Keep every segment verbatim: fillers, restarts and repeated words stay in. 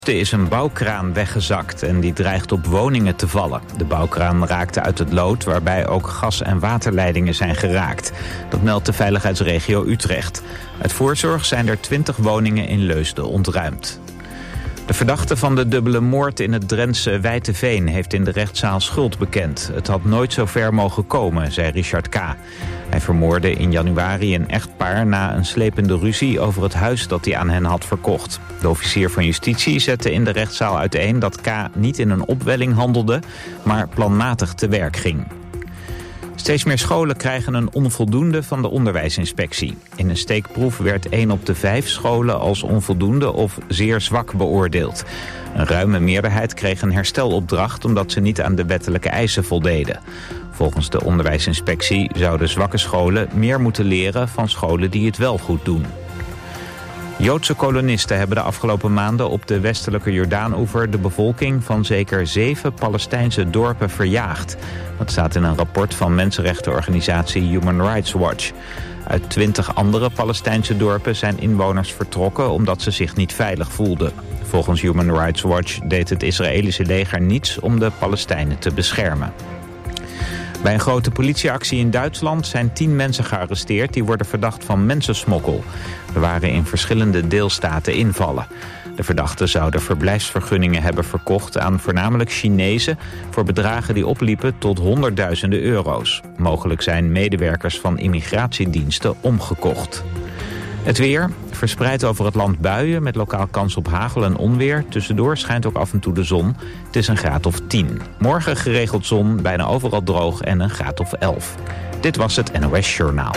Er is een bouwkraan weggezakt en die dreigt op woningen te vallen. De bouwkraan raakte uit het lood waarbij ook gas- en waterleidingen zijn geraakt. Dat meldt de veiligheidsregio Utrecht. Uit voorzorg zijn er twintig woningen in Leusden ontruimd. De verdachte van de dubbele moord in het Drentse Wijteveen heeft in de rechtszaal schuld bekend. Het had nooit zo ver mogen komen, zei Richard K. Hij vermoordde in januari een echtpaar na een slepende ruzie over het huis dat hij aan hen had verkocht. De officier van justitie zette in de rechtszaal uiteen dat K. niet in een opwelling handelde, maar planmatig te werk ging. Steeds meer scholen krijgen een onvoldoende van de onderwijsinspectie. In een steekproef werd één op de vijf scholen als onvoldoende of zeer zwak beoordeeld. Een ruime meerderheid kreeg een herstelopdracht omdat ze niet aan de wettelijke eisen voldeden. Volgens de onderwijsinspectie zouden zwakke scholen meer moeten leren van scholen die het wel goed doen. Joodse kolonisten hebben de afgelopen maanden op de westelijke Jordaanoever de bevolking van zeker zeven Palestijnse dorpen verjaagd. Dat staat in een rapport van mensenrechtenorganisatie Human Rights Watch. Uit twintig andere Palestijnse dorpen zijn inwoners vertrokken omdat ze zich niet veilig voelden. Volgens Human Rights Watch deed het Israëlische leger niets om de Palestijnen te beschermen. Bij een grote politieactie in Duitsland zijn tien mensen gearresteerd die worden verdacht van mensensmokkel. Er waren in verschillende deelstaten invallen. De verdachten zouden verblijfsvergunningen hebben verkocht aan voornamelijk Chinezen voor bedragen die opliepen tot honderdduizenden euro's. Mogelijk zijn medewerkers van immigratiediensten omgekocht. Het weer, verspreid over het land buien met lokaal kans op hagel en onweer. Tussendoor schijnt ook af en toe de zon. Het is een graad of tien. Morgen geregeld zon, bijna overal droog en een graad of elf. Dit was het N O S Journaal.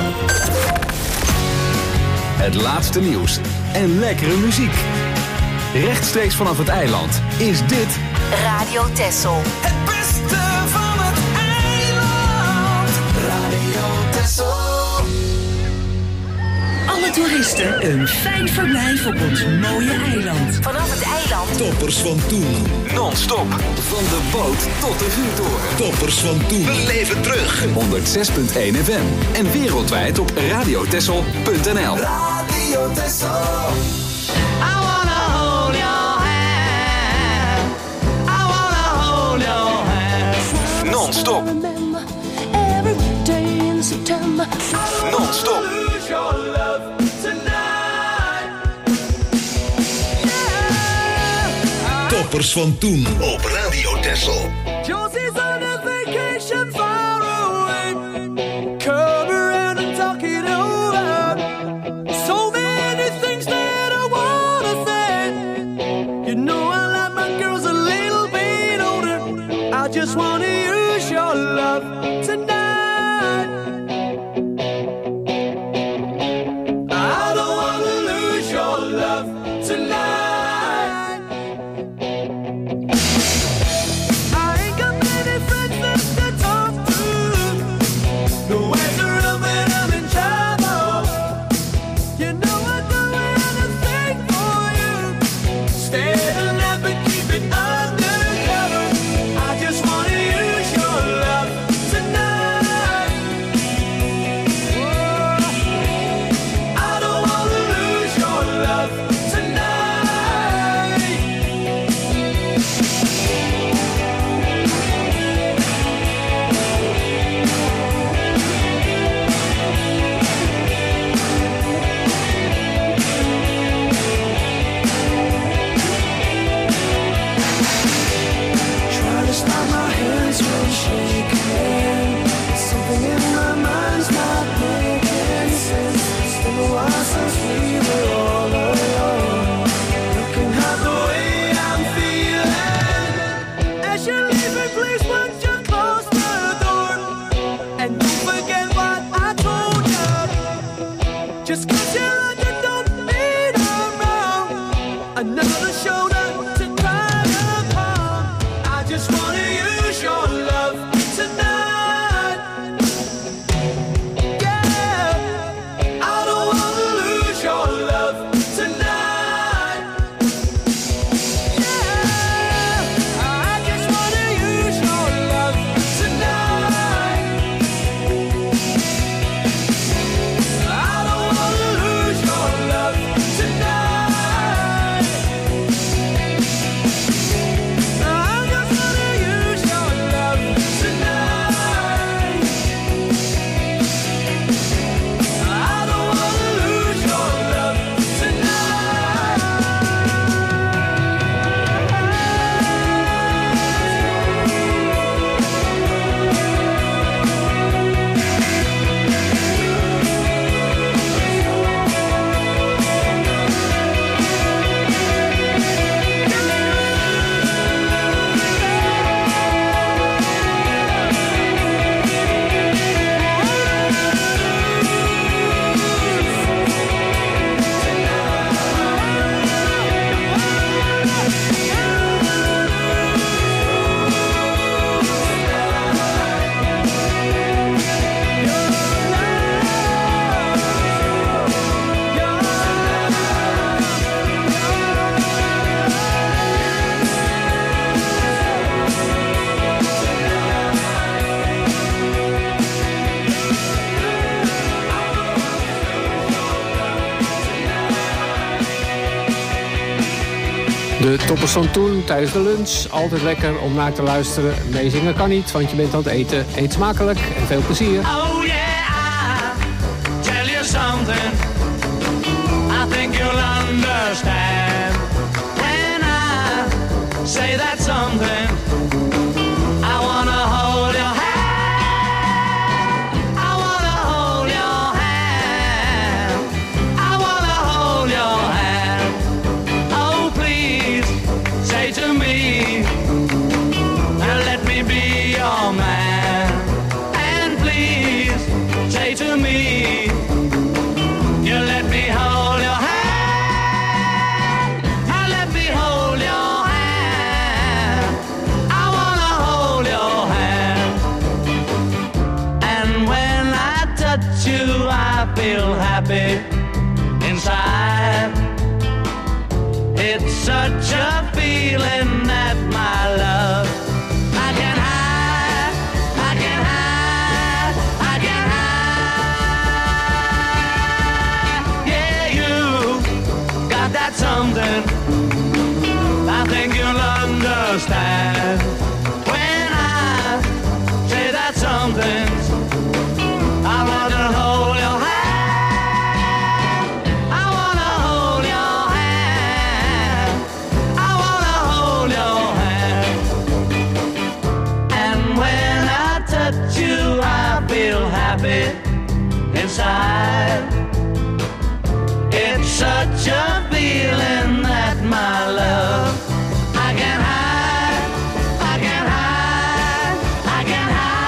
Het laatste nieuws en lekkere muziek. Rechtstreeks vanaf het eiland is dit Radio Texel. Het beste van het eiland. Radio Texel. Alle toeristen een fijn verblijf op ons mooie eiland. Vanaf het eiland. Toppers van toen. non-stop van de boot tot de vuurtoren. Toppers van toen. Beleef het terug. honderdzes komma één F M en wereldwijd op radiotessel punt n l. Radio Texel. Non-stop. Non-stop. Toppers van toen op Radio Texel. Josie's on a vacation far away. Come around and talk it over. So many things that I wanna say. You know I like my girls a little bit older. I just wanna use your love tonight. I don't wanna lose your love tonight. I ain't got many friends left to talk to. Nowhere to run when I'm in trouble. You know I'd do anything for you. Stay the night but keep it undercover. I just wanna use your love tonight. Whoa. I don't wanna lose your love tonight. Try to stop my hands from shaking. Something in my mind's not making sense. It's been a while since we were all alone. Looking at the way I'm feeling. As you're leaving, please won't you close the door. And don't forget what I told you. Just 'cause you're right, you don't mean I'm wrong. Another shoulder to cry upon. I just wanna use your love tonight. De toppers van toen, tijdens de lunch. Altijd lekker om naar te luisteren. Meezingen kan niet, want je bent aan het eten. Eet smakelijk en veel plezier. Oh yeah, I tell you something. I think you'll understand when I say that something. I wanna hold your hand. I wanna hold your hand. I wanna hold your hand. Oh please, say to me, now let me be your man. And please, say to me, you let me hold your hand. Now let me hold your hand. I wanna hold your hand. And when I touch you, I feel happy inside. It's such a feeling that my love I can hide, I can hide, I can hide. Yeah, you got that something. I think you'll understand when I say that something. I wanna hold your hand. I wanna hold your hand. I wanna hold your hand. And when I touch you, I feel happy inside. It's such a feeling that my love I can hide, I can hide, I can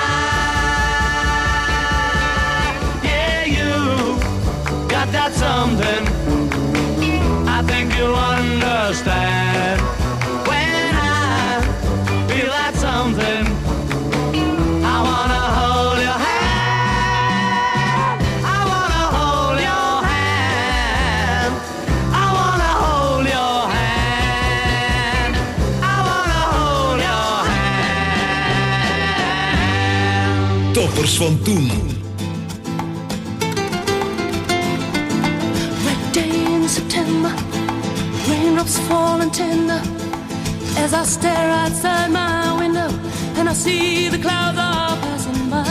hide. Yeah, you got that something. I think you'll understand when I feel that something. I wanna hold your hand. I wanna hold your hand. I wanna hold your hand. I wanna hold your hand. Toppers van toen. Red day in September, raindrops falling tender as I stare outside my window and I see the clouds are passing by.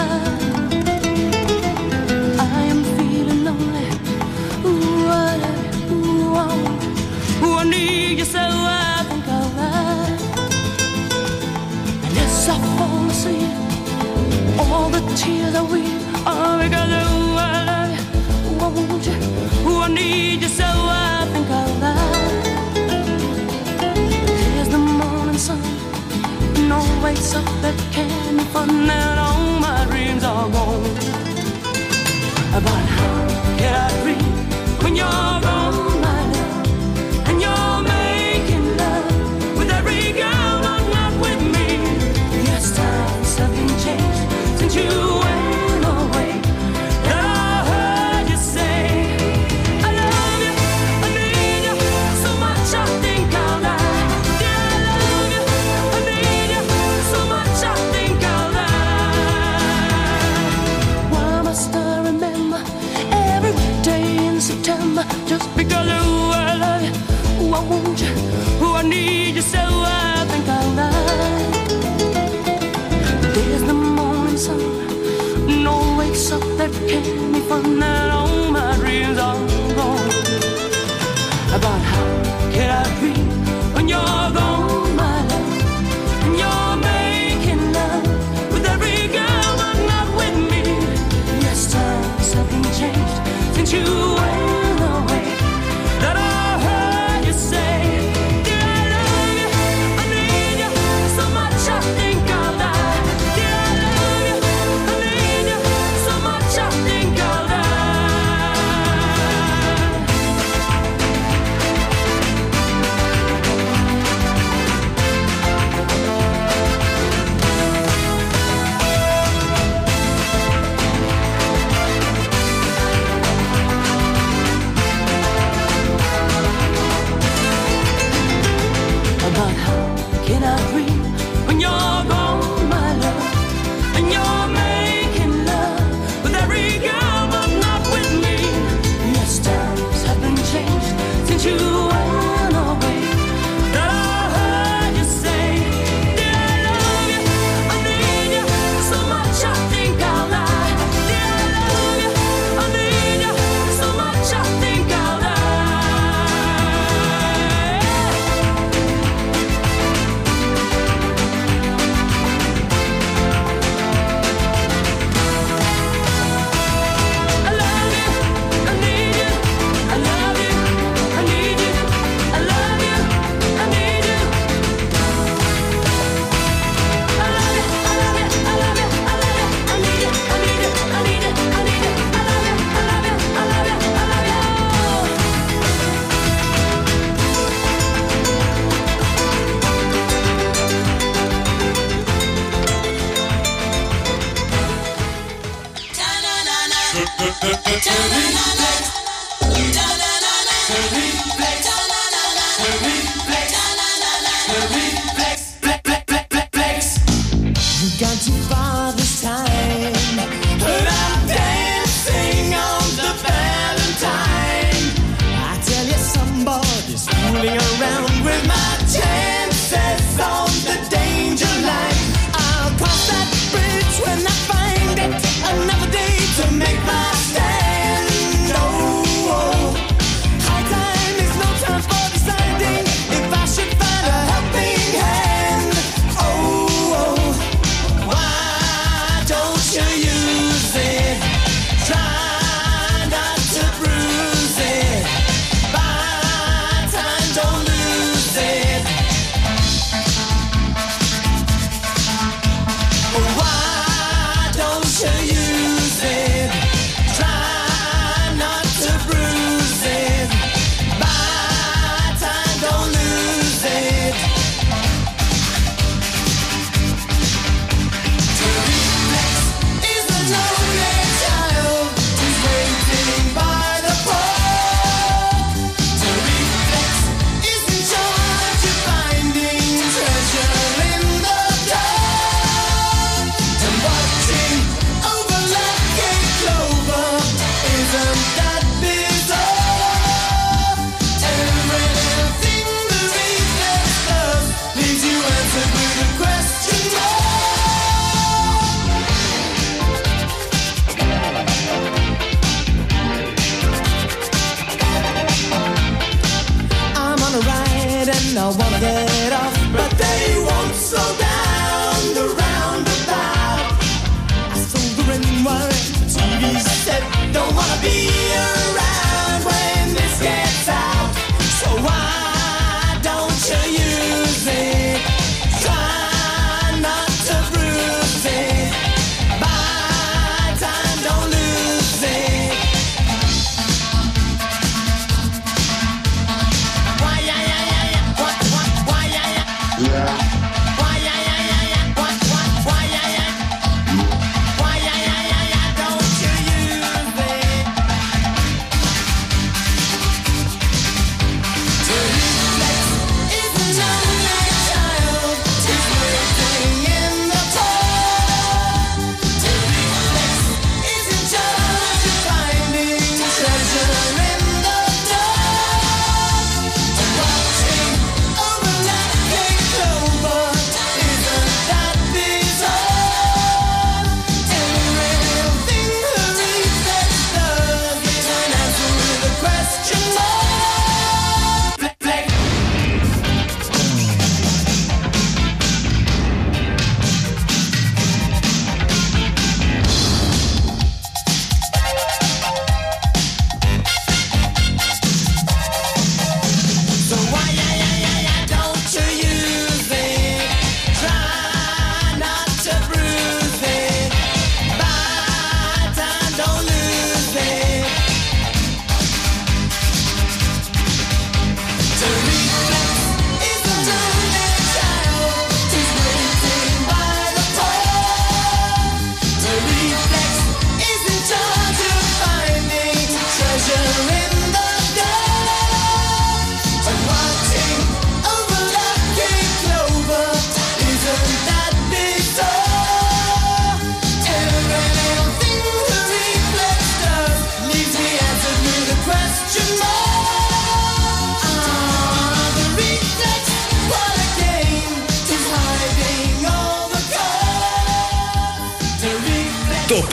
I am feeling lonely. Ooh, I love you. Ooh, I want you. Ooh, I need you so I think I'll ride. And as I fall asleep, all the tears I weep are because ooh, I love you. Ooh, I want you. Ooh, I need you so I think I'll lie. There's the morning sun, no wakes up that can be fun, and all my dreams are gone. But how can I dream when you're gone, my love, and you're making love with every girl, but not with me? Yes, times have been changed since you went away. And I heard you say, I love you, I need you so much I think I'll die. Yeah, I love you, I need you so much I think I'll die. Why must I remember every day in September just because ooh, I love you, ooh, I want you, ooh, I need you so I think I'll die. There's the morning sun, no wakes up that can be fun, and all my dreams are gone. About how can I dream when you're gone, my love, and you're making love with every girl, but not with me? Yes, times have been changed since you went away. That I heard you say, dear, I love you, I need you so much I think I'll die. Dear, I love you, I need you so much I think I'll die.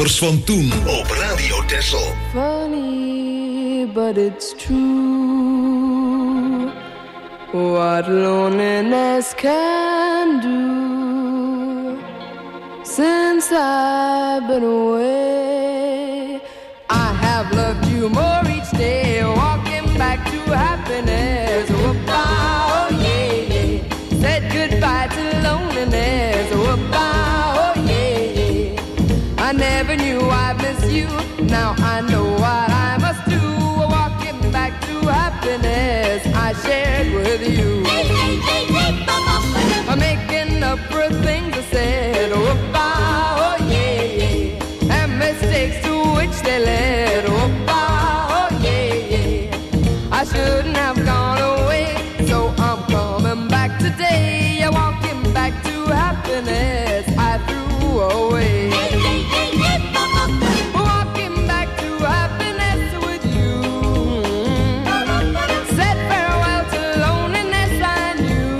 toppers van toen op Radio Texel. Funny, but it's true. What loneliness can do. Since I've been away, I have loved you more each day. Walking back to happiness. Whoop-ah, oh yeah, yeah. Said goodbye to loneliness. Whoop-ah, oh yeah, yeah. I never knew I'd miss you. Now I know what I must do. Walking back to happiness I shared with you. I'm making up for things I said. Whoop-ah, oh yeah, yeah. And mistakes to which they led. Whoop-ah, oh yeah, yeah. I shouldn't have gone away, so I'm coming back today. Yeah, walking back to happiness I threw away. Walking back to happiness with you. Said farewell to loneliness I knew.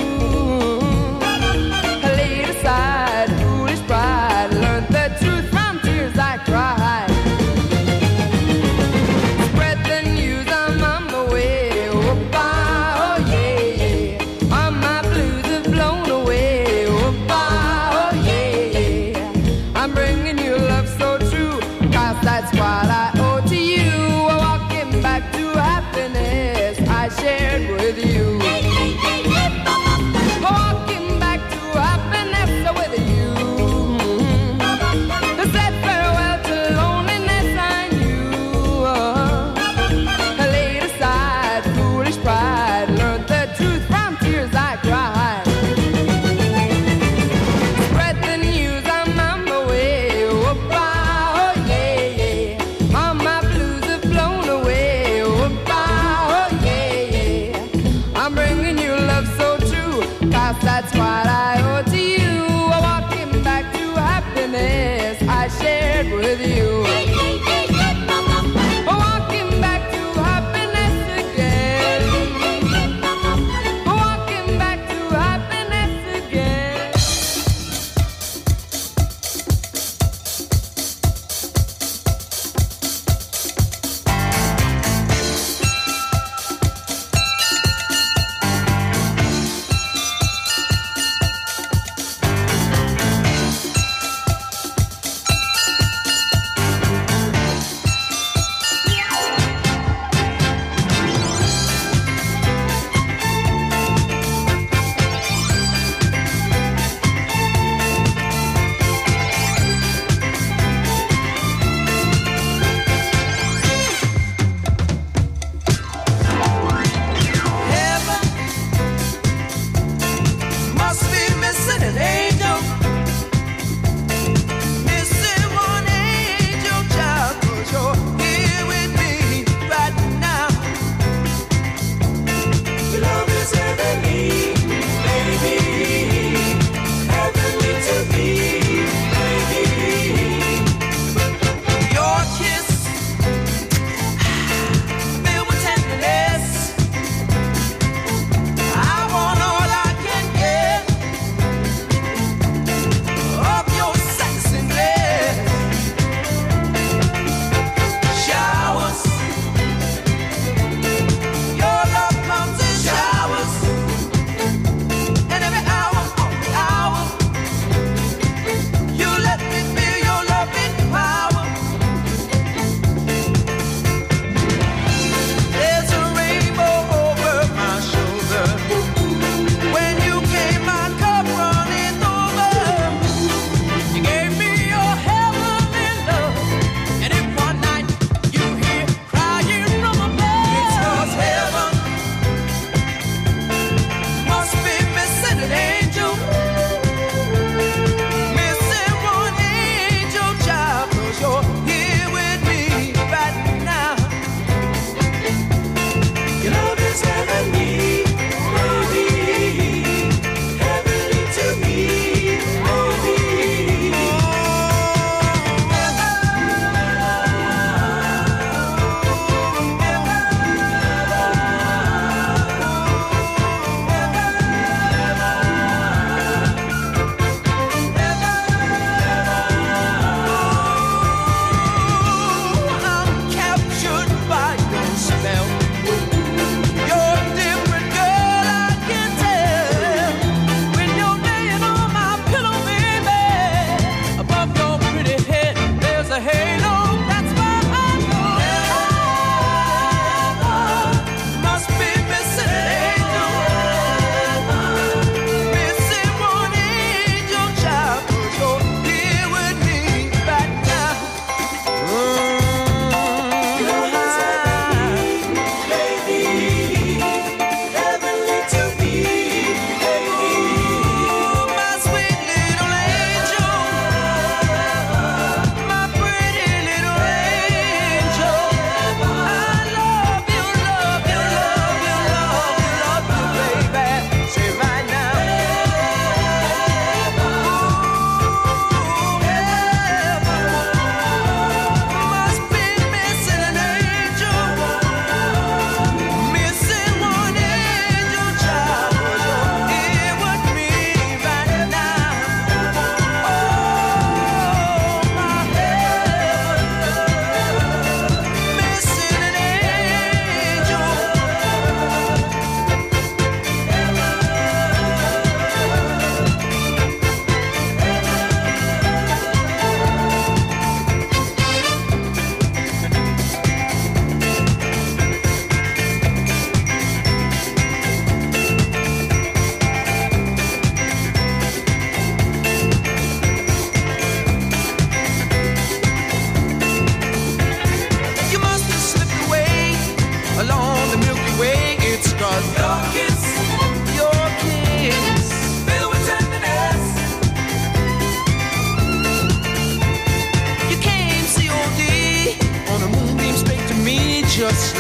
I laid aside foolish pride, learned the truth from tears I cried. Spread the news, I'm on my way. Whoop-ah, oh yeah, yeah. All my blues have blown away. Whoop-ah, oh yeah, yeah. I'm bringing you love so true, 'cause that's what I owe to you. Walking back to happiness I shared with you. Walking back to happiness with you. Said farewell to loneliness I knew. I laid aside foolish pride, learned the truth from tears I cried. Spread the news, I'm on my way. Whoop-ah, oh yeah, yeah. All my blues have blown away. Whoop-ah, oh yeah, yeah. I'm bringing you love so true, 'cause that's what I owe to you. Walking back to happiness I shared with you. Walking back to happiness again. Walking back to happiness again.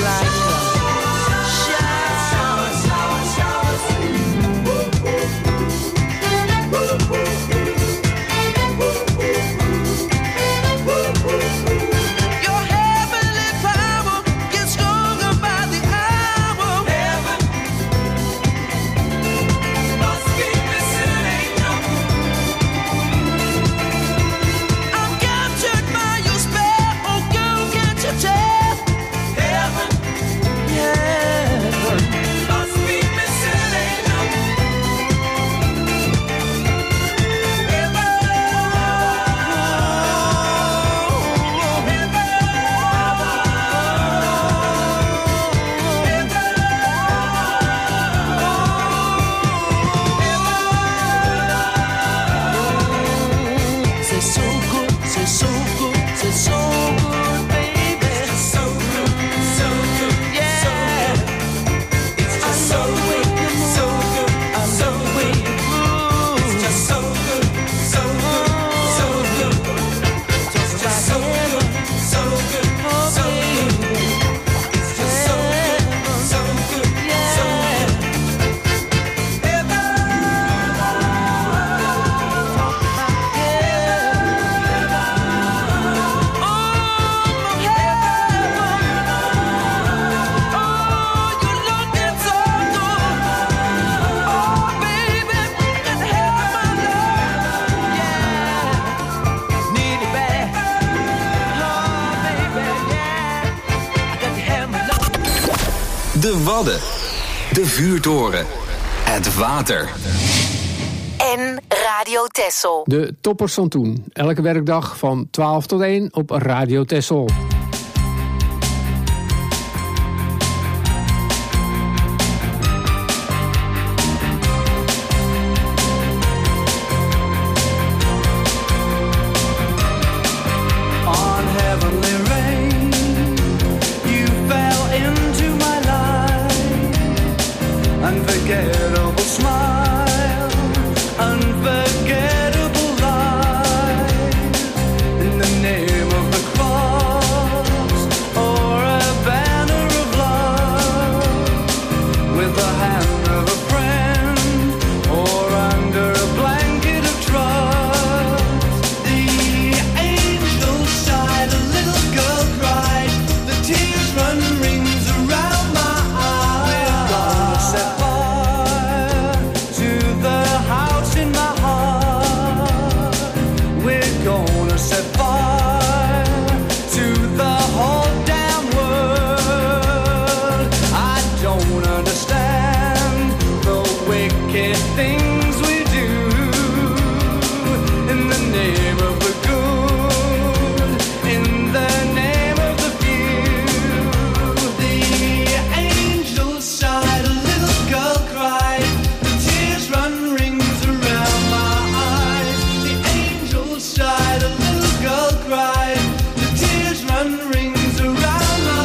like a shower. Your heavenly power gets stronger by the hour. Heaven must be missing angel. I'm captured by your spell, oh girl, can't you tell? Heaven, heaven must be missing angel. Say so good, say so good, say so good, baby. It's so good, so good, yeah. It's just so good, so good, so good. It's just so good, so good, so good. Just so good, so good, so good. It's just so good, so good, so good. De Wadden. De Vuurtoren. Het water. En Radio Texel. De toppers van toen. Elke werkdag van twaalf tot één op Radio Texel. On heavenly rain, you fell into my life. Unforgettable smile, unforgettable life. In the name of the cross, or a banner of love, with the hand of a friend, or under a blanket of trust. The angel sighed, a little girl cried, the tears run rings around my eyes. We're gonna set fire to the house in my heart. We're gonna set fire to the whole damn world. I don't understand the wicked things we do in the name of the good, in the name of the few. The angel sighed, a little girl cried, the tears run rings around my eyes. The angel sighed, a little girl cried, the tears run rings around my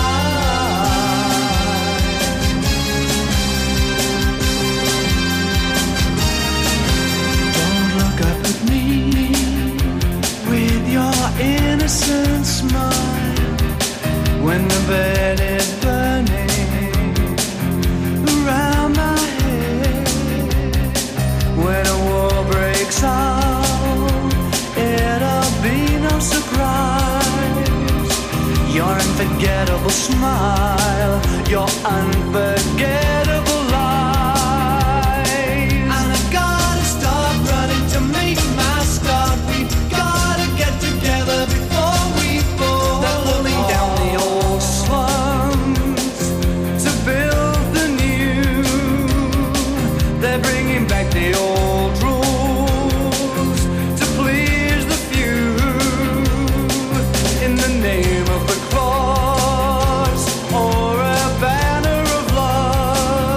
eyes. Don't look up at me with your innocent smile when the bed is burning around my head. When a war breaks out, it'll be no surprise. Your unforgettable smile, your unforgettable lies. And I gotta stop running to make my start. We've gotta get together before we fall. They're pulling down the old slums to build the new. They're bringing back the old rules to please the few. In the name of the cross, or a banner of love,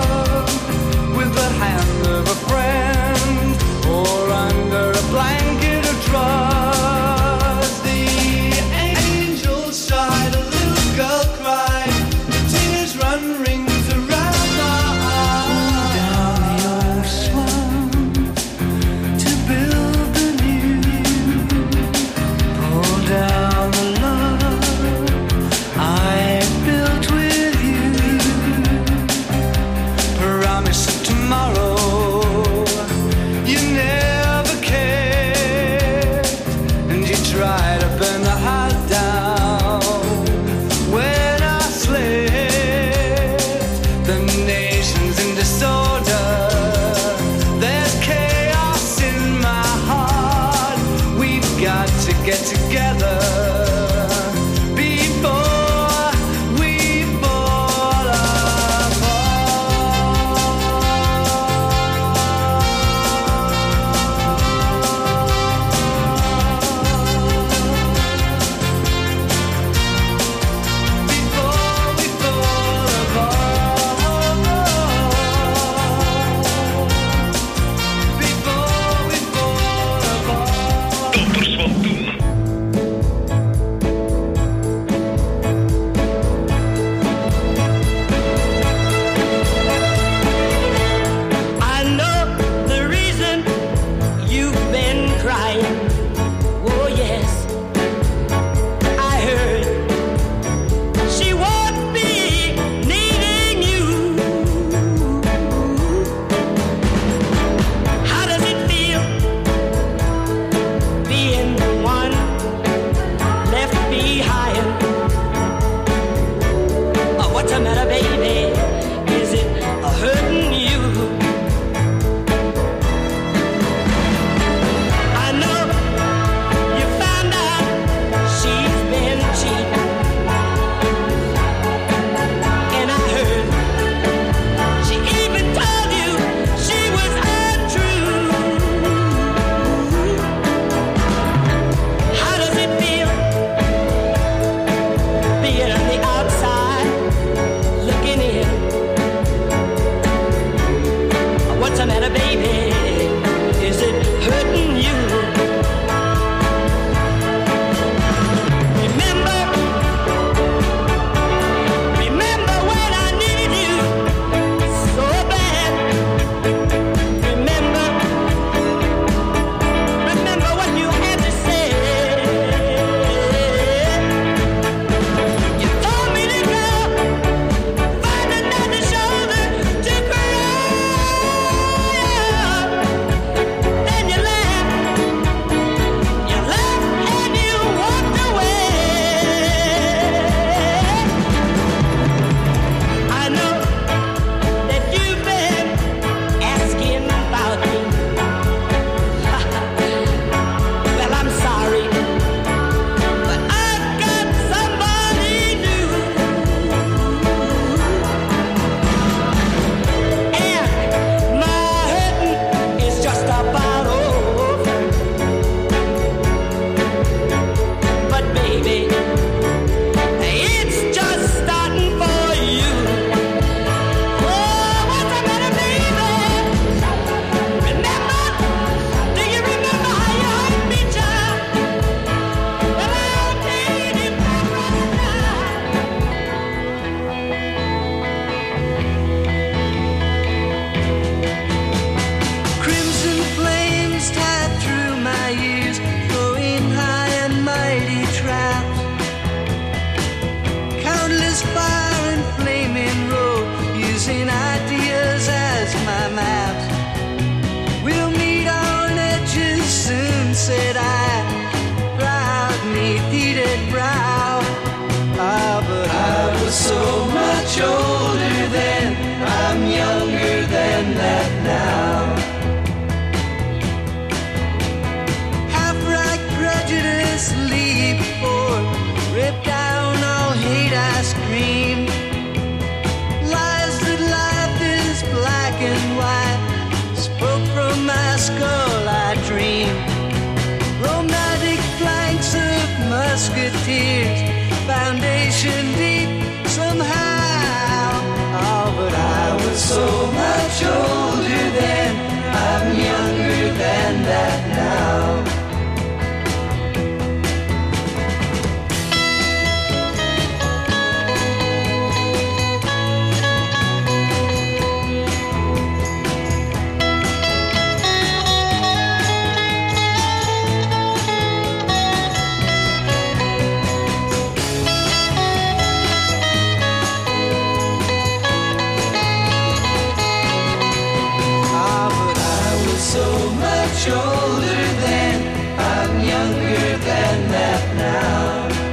much older then. I'm younger than that now.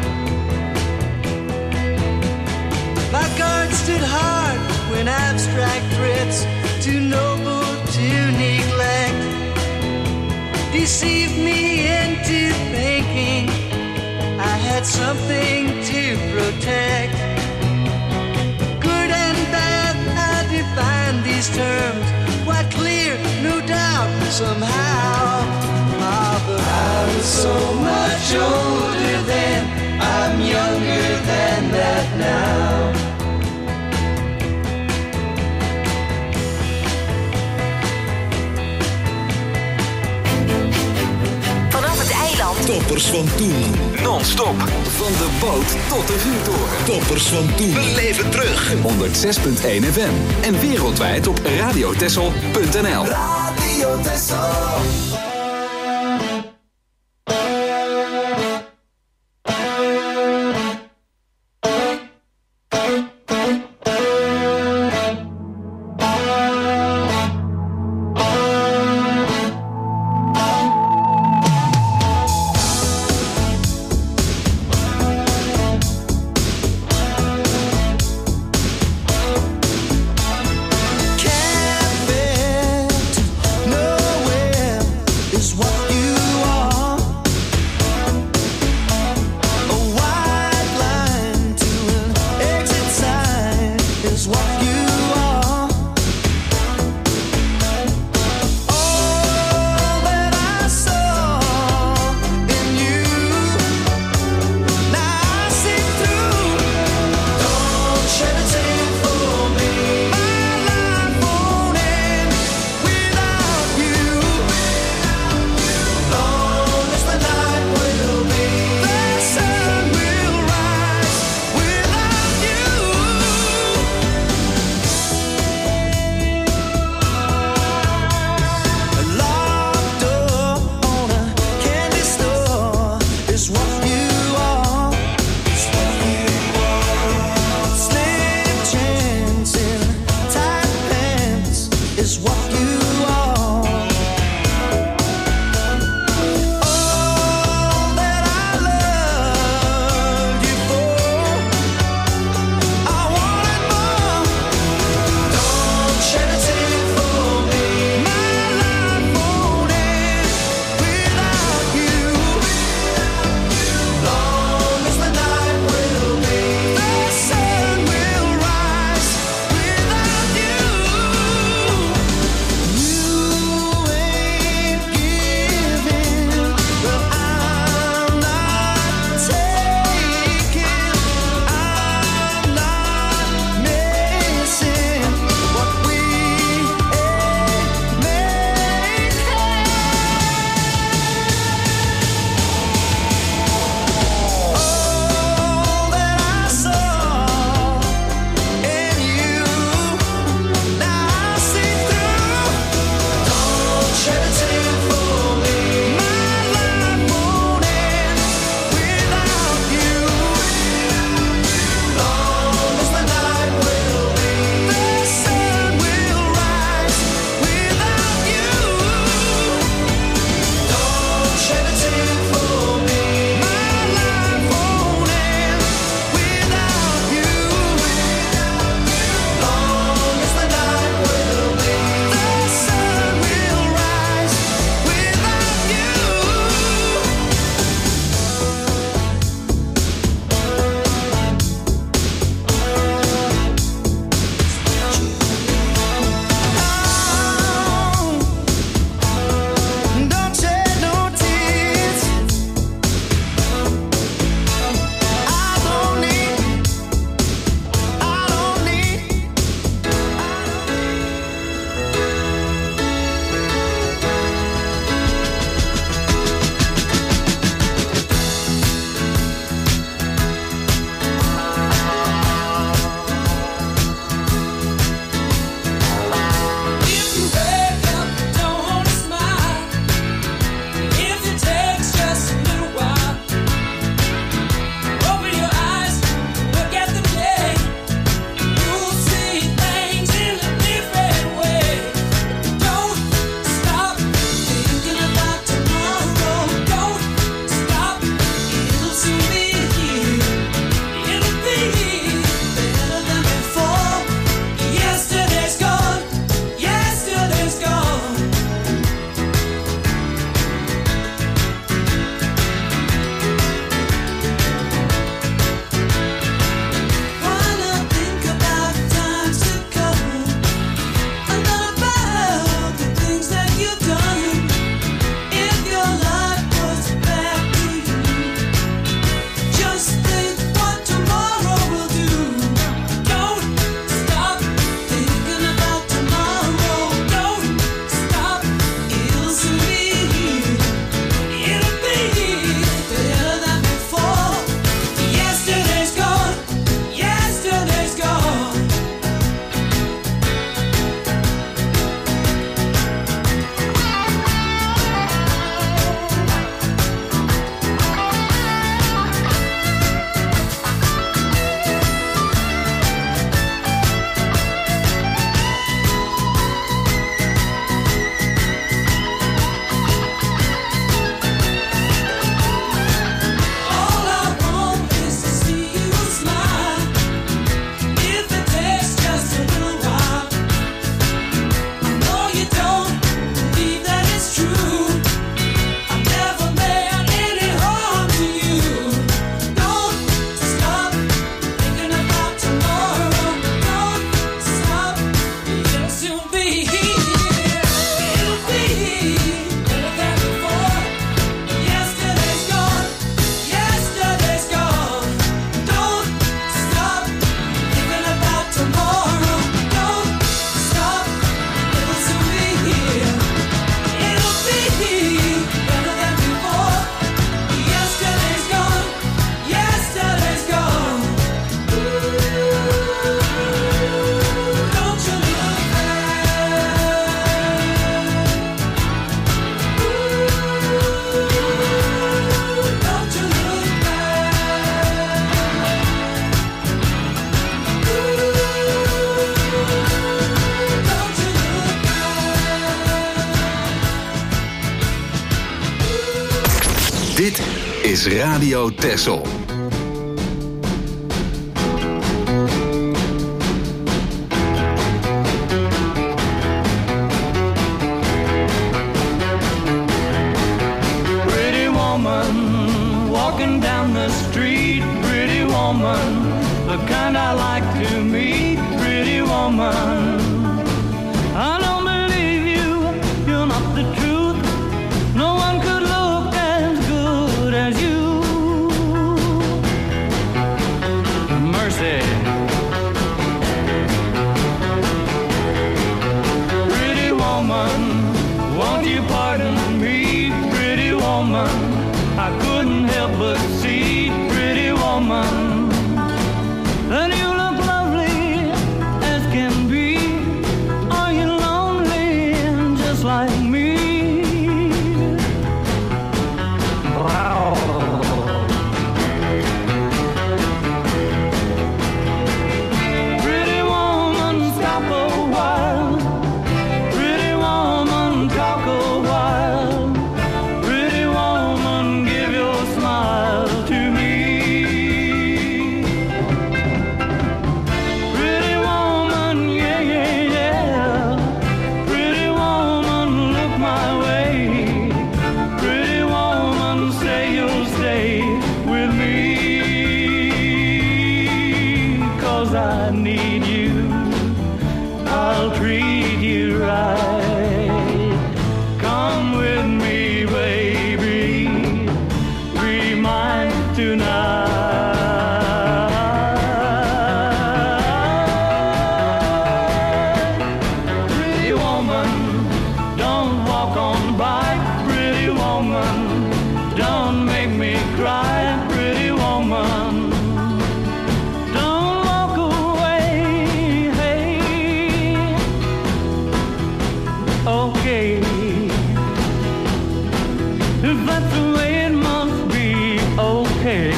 My guard stood hard when abstract threats, too noble to neglect, deceived me into thinking I had something to protect. Good and bad, I define these terms quite clear, no doubt, somehow. Ah, but I was so much older then, I'm younger than that now. Vanaf het eiland. Toppers van toen. Non-stop. Van de boot tot de vuurtoren. Toppers van toen. We leven terug. honderdzes punt één F M. En wereldwijd op radiotessel punt n l. Radio Tessel. Dit is Radio Texel. Pretty woman, walking down the street. Pretty woman, the kind I like to meet. Pretty woman, I don't believe you, you're not the truth. No one could look as good as you. Mercy. Pretty woman, won't you pardon me? Pretty woman, I couldn't help but see. Pretty woman, that you look lovely as can be. Are you lonely just like me? Pretty woman, stop a while. Pretty woman, talk a while. Pretty woman, give your smile to me. Pretty woman, yeah, yeah, yeah. Pretty woman, look my way. Pretty woman, say you'll stay with me. 'Cause I need you, I'll treat you right. Come with me, baby, be mine tonight. Pretty woman, don't walk on by. Pretty woman, don't make me cry. Pretty woman, don't walk away. Hey, okay, if that's the way it must be, okay.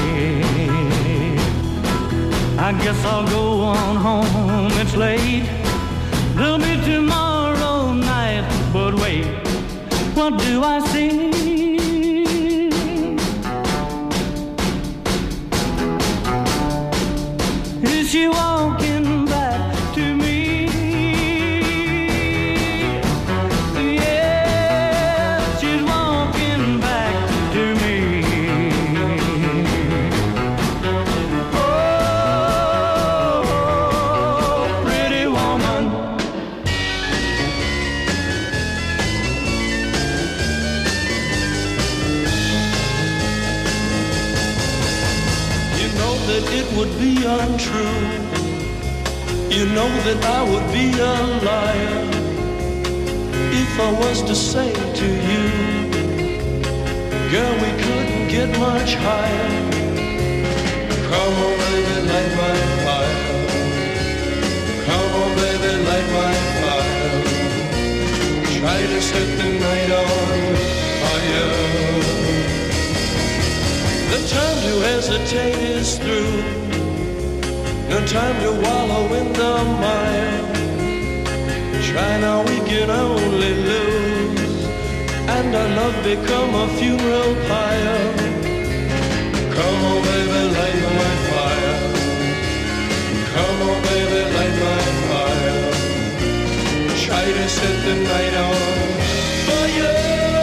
I guess I'll go on home, it's late. There'll be tomorrow night, but wait, what do I see? Is she walking back to me? Yeah, she's walking back to me. Oh, pretty woman. You know that it would be untrue. You know that I would be a liar if I was to say to you, girl, we couldn't get much higher. Come on, baby, light my fire. Come on, baby, light my fire. Try to set the night on fire. The time to hesitate is through. No time to wallow in the mire. Try now, we can only lose. And our love become a funeral pyre. Come on, baby, light my fire. Come on, baby, light my fire. Try to set the night on fire.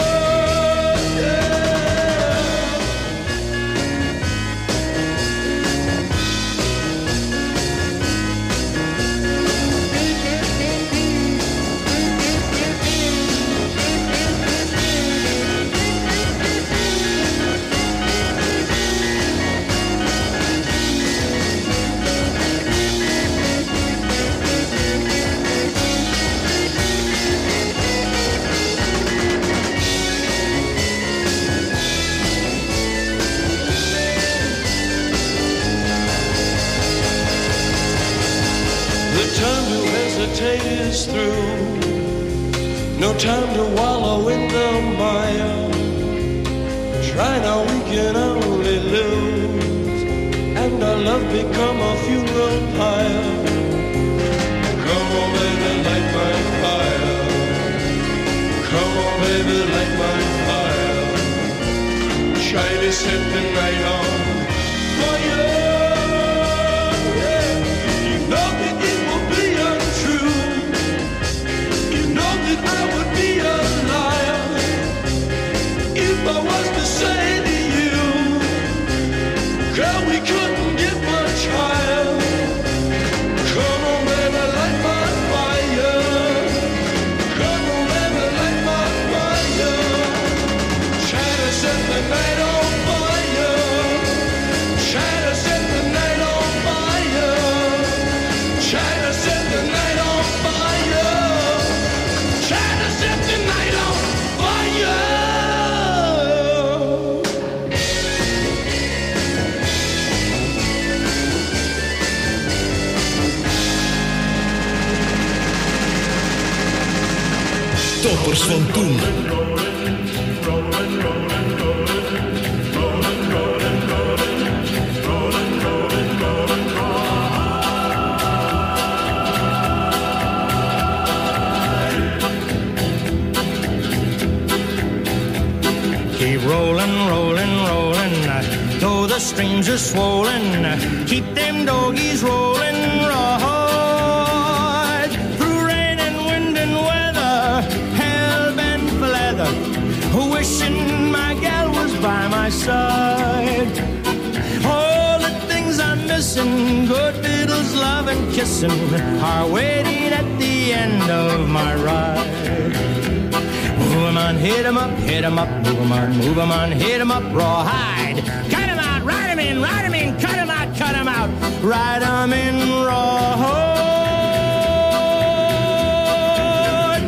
Is through. No time to wallow in the mire. Try now, we can only lose. And our love become a funeral pyre. Come on, baby, light my fire. Come on, baby, light my fire. Try set the night on fire. Yeah. You know that it will be untrue. You know that I would be a liar if I was to say to you, girl, we couldn't get much higher. Come on, baby, light my fire. Come on, baby, light my fire. Try to set the night on fire. Try to set the night on fire. Try to set the night on fire. Try to set the night on fire. Toppers van toen. Keep rolling, rolling, rolling, though the streams are swollen. Keep them doggies rolling, right through rain and wind and weather, hell bent for leather, wishing my gal was by my side. All the things I'm missing, good fiddles, love and kissing, are waiting at the end of my ride. Move 'em on, hit 'em up, hit 'em up, move 'em on, move 'em on, hit 'em up, rawhide. Cut 'em out, ride 'em in, ride 'em in, cut 'em out, cut 'em out, ride 'em in, rawhide.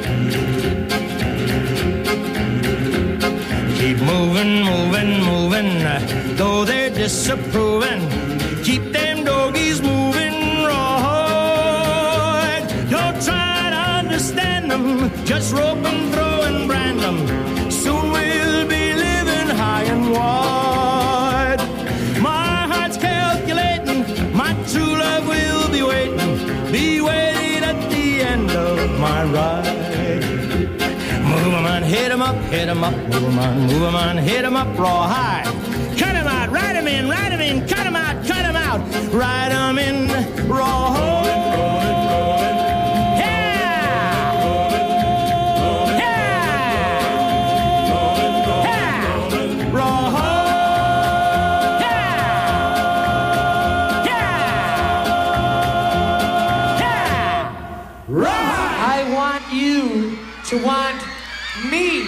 Keep moving, moving, moving, though they're disapproving. Keep them doggies moving, rawhide. Don't try to understand them, just rope and throw and brand them. Soon we'll be living high and wide. My heart's calculating, my true love will be waiting, be waiting at the end of my ride. Move 'em on, hit 'em up, hit 'em up, move 'em on, move 'em on, hit 'em up, rawhide. Cut 'em out, ride 'em in, ride 'em in, cut 'em out, cut 'em out, ride 'em in, rawhide. To want me.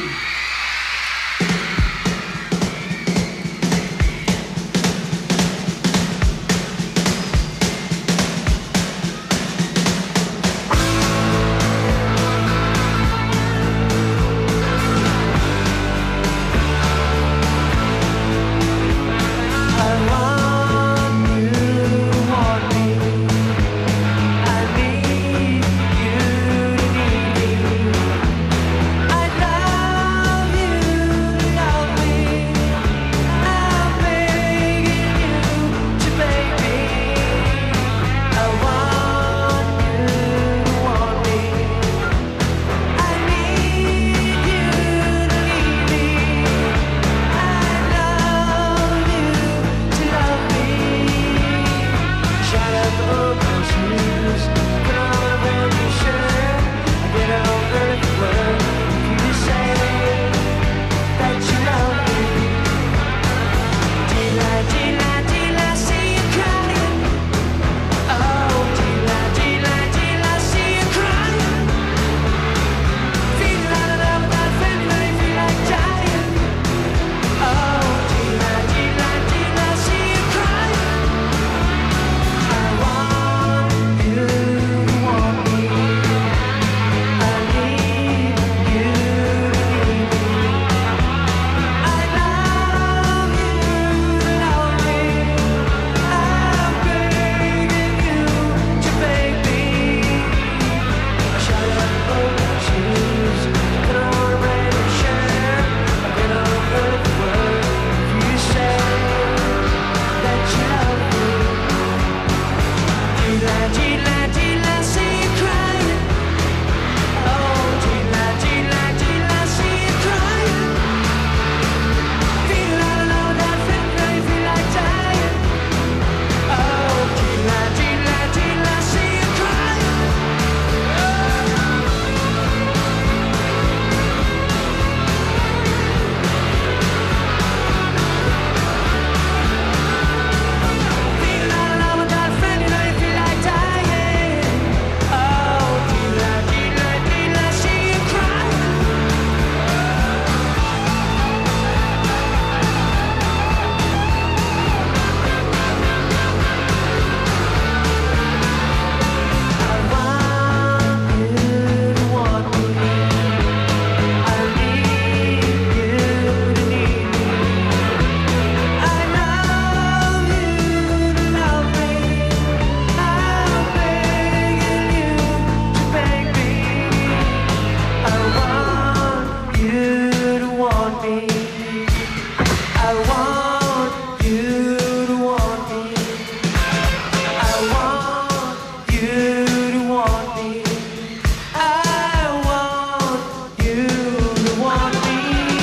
me. I want you to want me. I want you to want me. I want you to want me.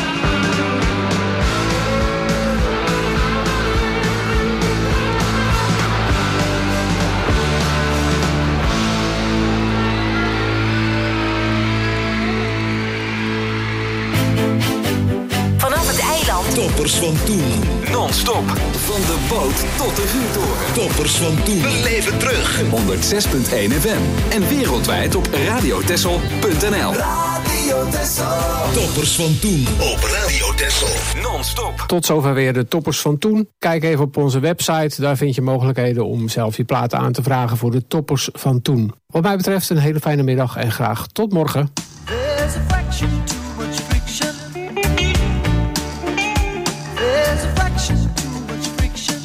Vanaf het eiland. Toppers van toen. Non-stop. Van de boot tot de vuurtoren. Toppers van toen. Beleef het terug. honderd zes punt één F M. En wereldwijd op radiotessel punt n l. Radio Tessel. Toppers van toen op Radio Tessel. Non-stop. Tot zover weer de toppers van toen. Kijk even op onze website. Daar vind je mogelijkheden om zelf je platen aan te vragen voor de toppers van toen. Wat mij betreft een hele fijne middag en graag tot morgen. There's a fraction too much friction. There's a fraction too much friction.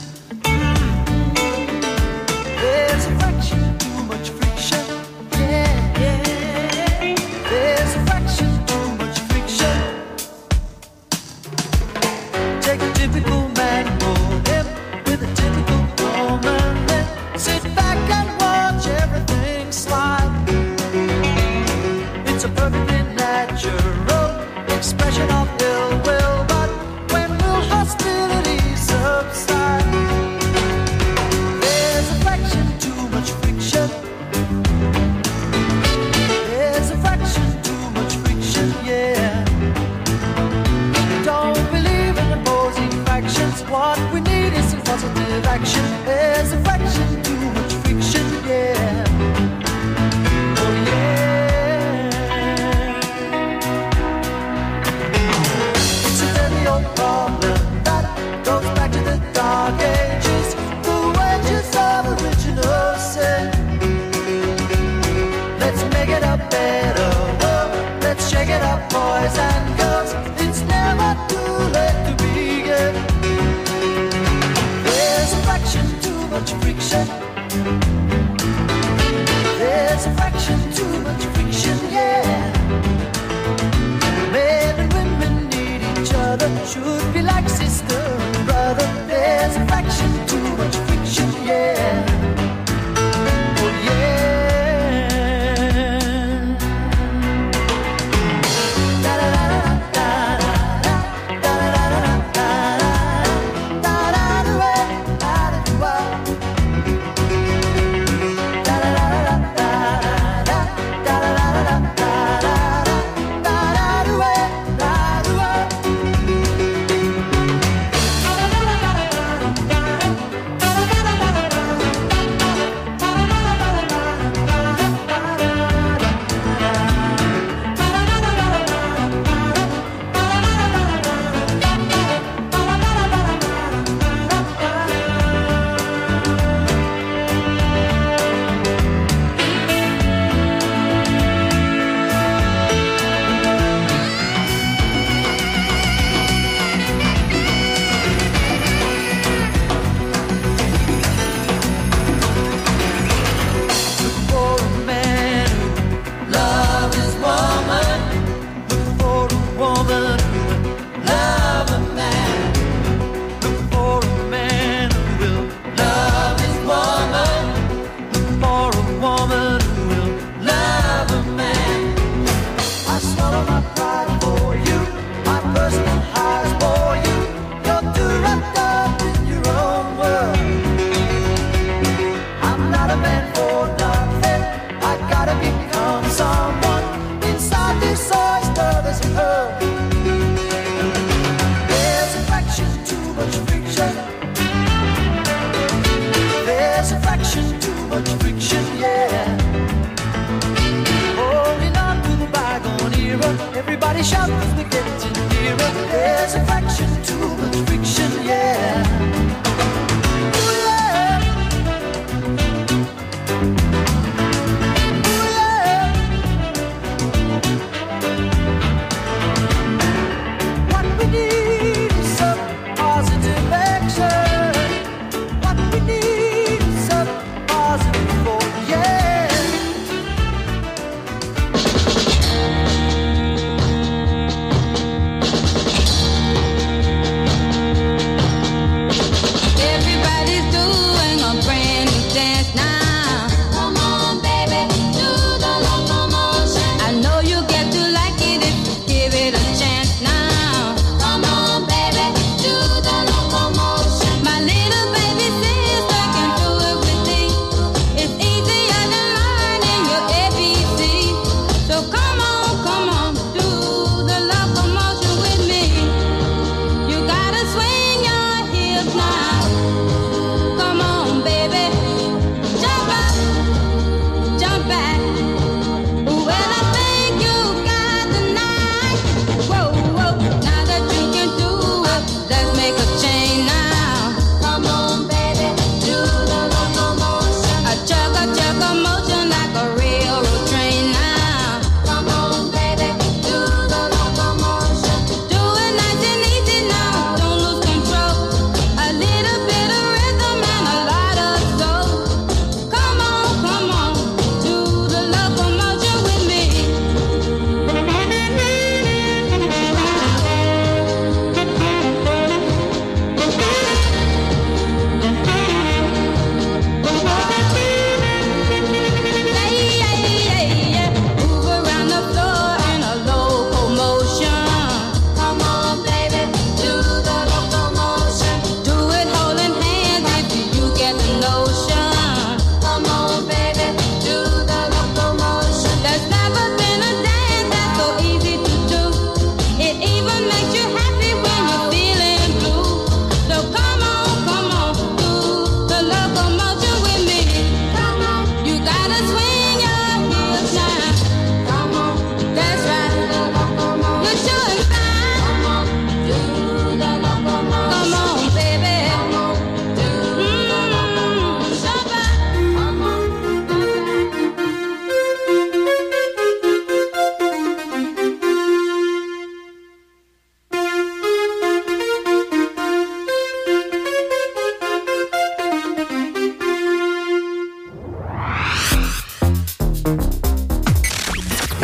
There's a fraction too much friction. Yeah, yeah. There's a fraction too much friction. Take a typical man, mold him with a typical woman, then sit back and watch everything slide. It's a perfectly natural expression of ill will, but when will hostility subside? There's a fraction too much friction. There's a fraction too much friction, yeah. Don't believe in opposing factions. What we need is some positive action. There's a fraction too much friction, yeah. Oh yeah. It's a deadly old problem that goes back to the dark ages. The wages of original sin. Let's make it a better world. Let's shake it up, boys and girls. It's never too late to begin. There's a fraction too much friction. There's a fraction too much friction, yeah. Men and women need each other, should be like sister and brother. There's a fraction too much friction, yeah. Oh yeah. Da da da da da da da da da da da da da da.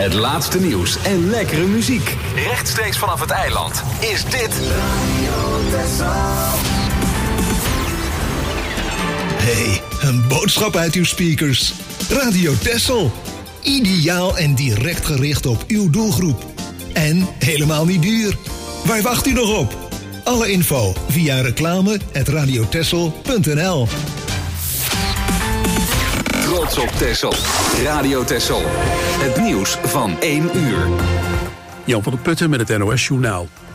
Het laatste nieuws en lekkere muziek. Rechtstreeks vanaf het eiland is dit Hey, een boodschap uit uw speakers. Radio Texel. Ideaal en direct gericht op uw doelgroep. En helemaal niet duur. Waar wacht u nog op? Alle info via reclame at radiotexel punt n l. Trots op Texel. Radio Texel. Het nieuws van één uur. Jan van der Putten met het N O S Journaal.